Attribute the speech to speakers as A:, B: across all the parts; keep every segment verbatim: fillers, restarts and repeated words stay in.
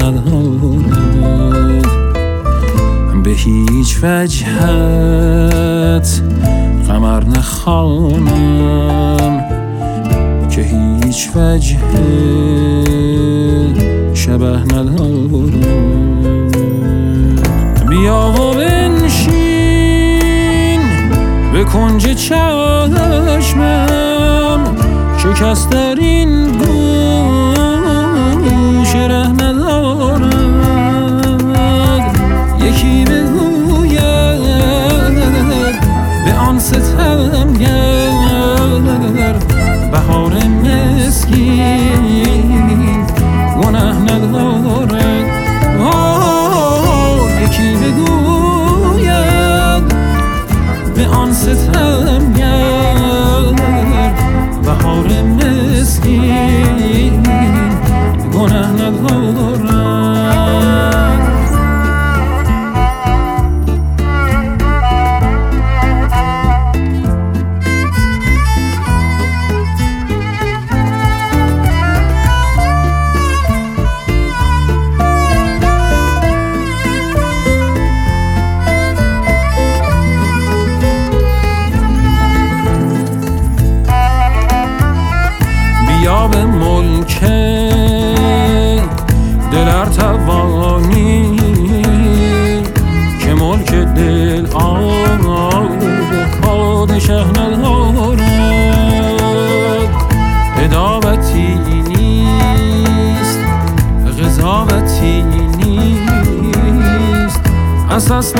A: ندارد به هیچ وجهت قمر نخوانم که هیچ وجه شبه ندارد. بیا و بنشین به کنج چشمم که کس در این گوش ره ندارد. یکی بگوید به آن ستمگر بهار مسکین گناه ندارد. یکی بگوید به آن ستمگر بهار مسکین گناه ندارد. بیا به ملک دل ار توانی که ملک دل آب پادشه ندارد. عداوتی نیست قضاوتی نیست اساس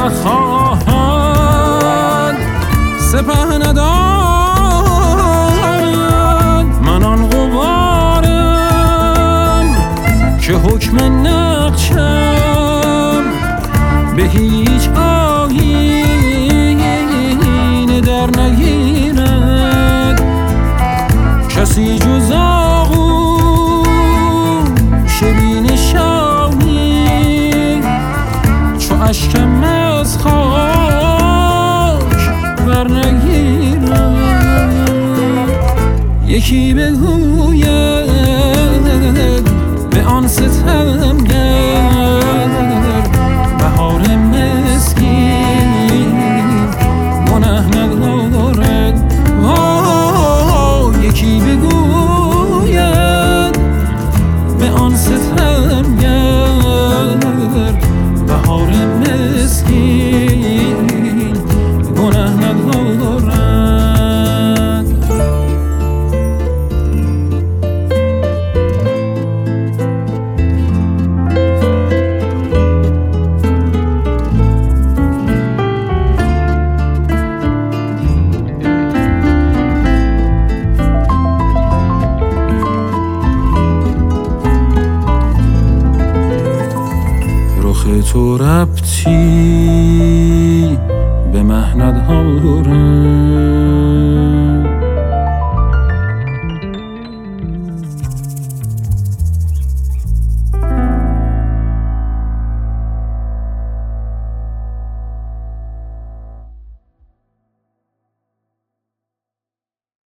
A: نخواهد سپه ندارد. من آن غبارم که حکم نقشم به هیچ آیین در نگیرد. کسی جز آغوش بینشانی چو اشکم از خاک بر نگیرد. یکی بگوید به آن ستمگر بهار مسکین گناه ندارد. یکی بگوید به آن ستمگر بهار مسکین گناه ندارد. تو ربطی